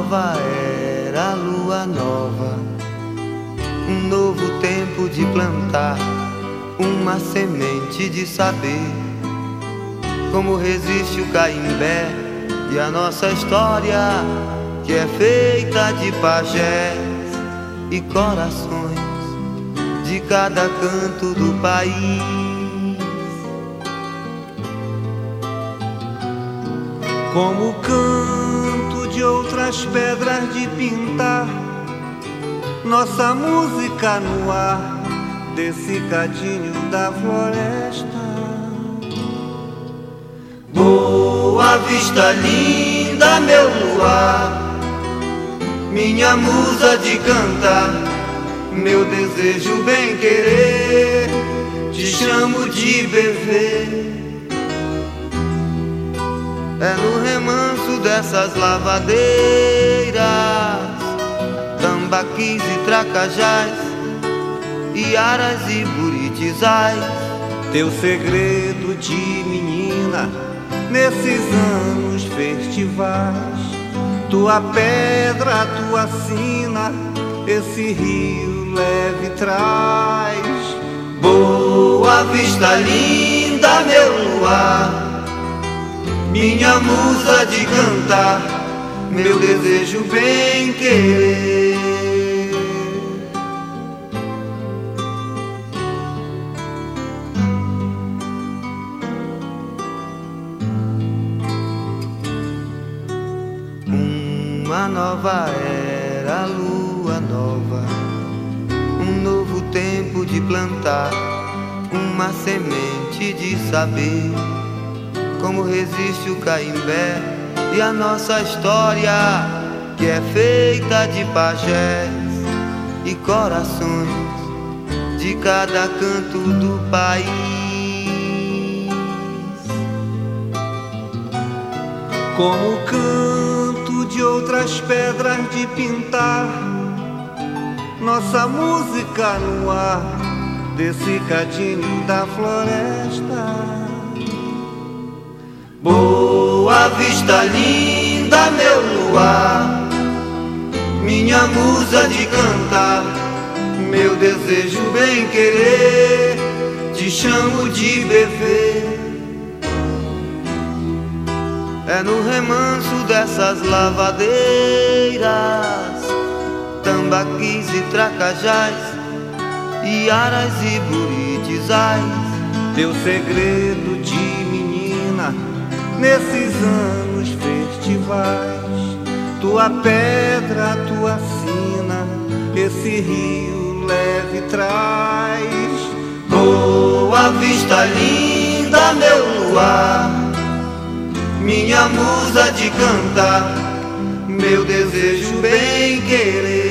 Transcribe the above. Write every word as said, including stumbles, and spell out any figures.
nova era, lua nova, um novo tempo de plantar uma semente de saber como resiste o Caimbé e a nossa história, que é feita de pajés e corações de cada canto do país. Como o canto de outras pedras de pintar nossa música no ar desse cadinho da floresta. Boa Vista linda, meu luar, minha musa de cantar, meu desejo bem querer, te chamo de bebê. É no remanso dessas lavadeiras, tambaquis e tracajás, iaras e buritizais, teu segredo de menina nesses anos festivais, tua pedra, tua sina, esse rio leve traz. Boa Vista linda, meu luar, minha musa de cantar, meu desejo bem querer. Uma nova era, lua nova, um novo tempo de plantar uma semente de saber como resiste o Caimbé e a nossa história, que é feita de pajés e corações de cada canto do país. Como o canto de outras pedras de pintar nossa música no ar desse cadinho da floresta. Boa Vista linda, meu luar, minha musa de cantar, meu desejo bem querer, te chamo de bebê. É no remanso dessas lavadeiras, tambaquis e tracajás, iaras e buritizais, teu segredo de menina nesses anos festivais, tua pedra, tua sina, esse rio leve traz. Boa Vista linda, meu luar, minha musa de cantar, meu desejo bem querer.